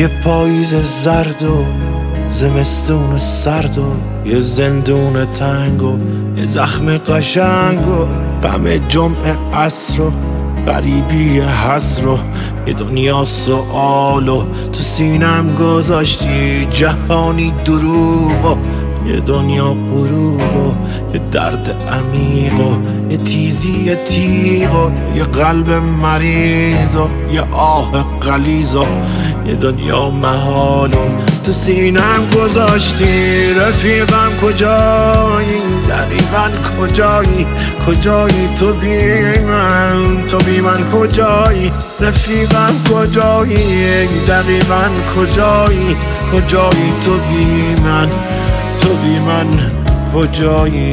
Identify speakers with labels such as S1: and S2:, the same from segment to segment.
S1: یه پاییز زرد و زمستون سرد و یه زندون تنگ و یه زخم قشنگ و غم جمعه عصر و غریبی حسر و یه دنیا سؤال و تو سینم گذاشتی جهانی دروغ و یه دنیا غروب و یه درد عمیق و یه تیزی تیغ و یه قلب مریض و یه آه غلیظ و یه دنیا محال و تو سینم گذاشتی. رفیقم کجایی؟ دقیقاً کجایی؟ کجایی تو بی من؟ تو بی من کجایی؟ رفیقم کجایی؟ دقیقاً کجایی؟ کجایی تو بی من؟ تو بی من کجایی؟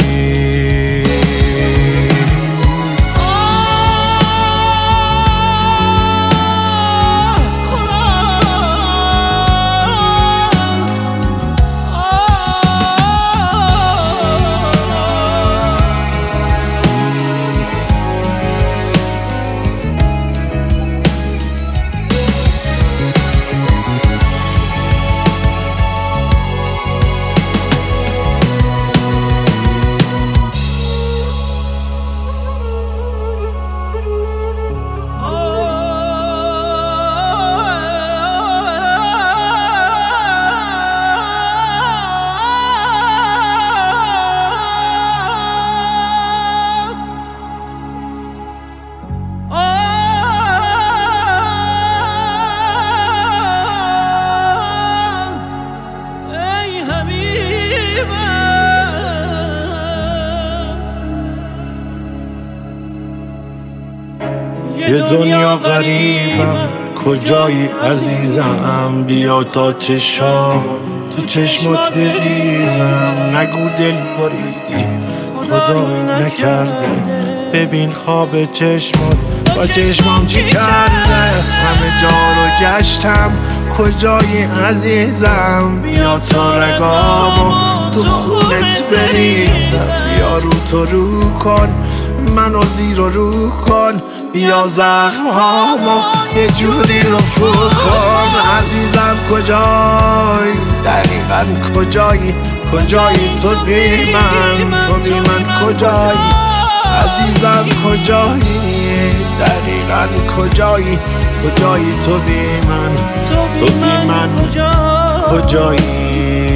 S1: یه دنیا غریبم کجایی عزیزم؟ بیا تا چشام تو چشمات بریزم. نگو دل بریدی خدایی نکرده، ببین خواب چشمات با چشمام چی کرده. همه جا رو گشتم کجایی عزیزم؟ بیا تا رگامو تو خونت بریدم. بیا رو تو رو کن منو زیر و رو کن، بیا زخم هامو یه جوری رفو کن. عزیزم کجایی؟ دقیقاً کجایی؟ کجایی تو بی من؟ تو بی من کجایی؟ عزیزم کجایی؟ دقیقاً کجایی؟ کجایی تو بی من؟ تو بی من کجایی؟